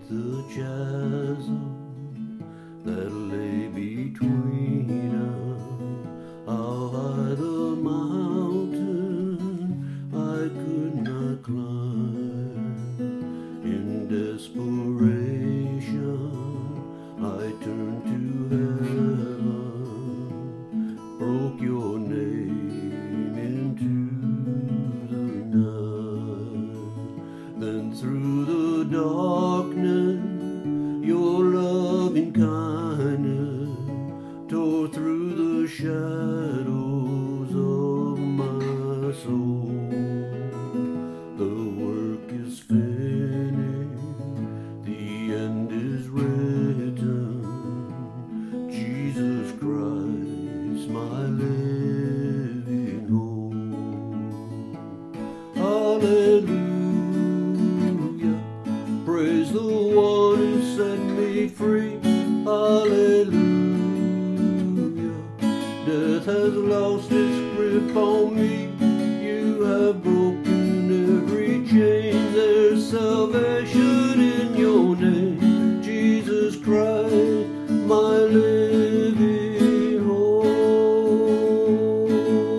the chasm that lay between us, how high the mountain I could not climb. In desperation, I turned to heaven, broke your name into the night. Then through the darkness, your loving kindness tore through the shadows of my soul. The work is finished, the end is written. Jesus Christ, my living hope. Hallelujah, praise the one who set me free. Hallelujah, death has lost its grip on me. You have broken every chain. There's salvation in your name, Jesus Christ, my living hope.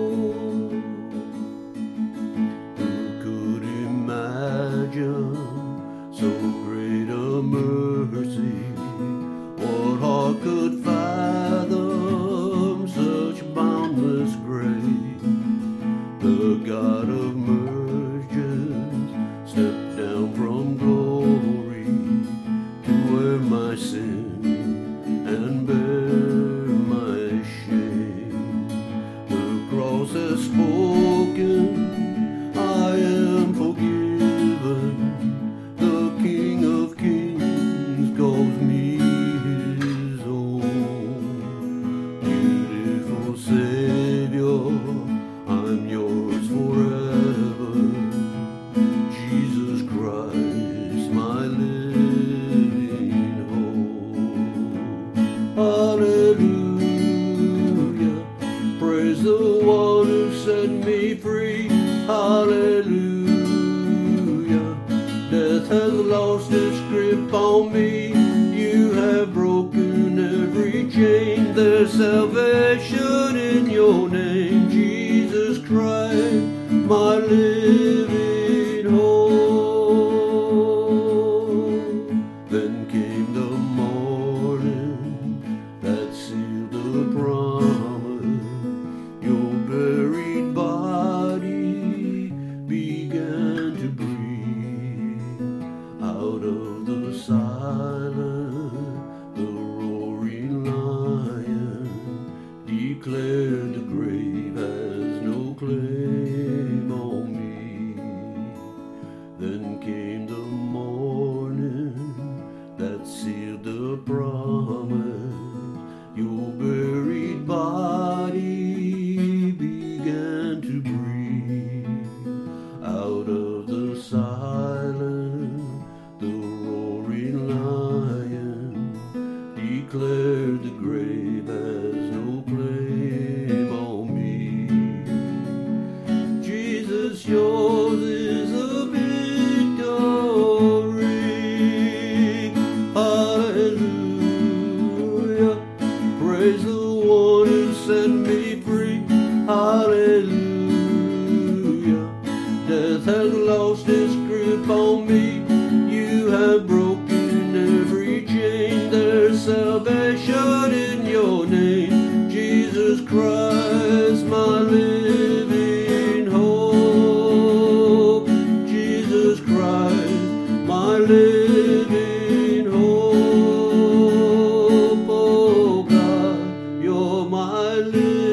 Who could imagine so great a mercy? What heart could fathom such boundless grace? The God of mercies stepped down from glory to wear my sin and bear my shame. The cross has spoken, I am forgiven. The King of Kings calls me his own. Beautiful Savior, I'm yours forever. Jesus Christ, my living hope. Hallelujah, praise the one who set me free. Hallelujah, death has lost its grip on me. You have broken every chain. There's salvation in your name, Jesus Christ, my living hope. Then came the morning that sealed the promise. Your buried body began to breathe. Out of the silence, the roaring lion declared the grave has no claim on me. Then came the morning that sealed the promise. Your buried body began to breathe. Out of the silence, the roaring lion declared the grave has no claim on me. Jesus, yours is a victory. Hallelujah, praise the one who set me free. Hallelujah, death has lost its grip on me. You have broken every chain. There's salvation in your name, Jesus Christ, my living hope. Jesus Christ, my living hope. Oh God, you're my living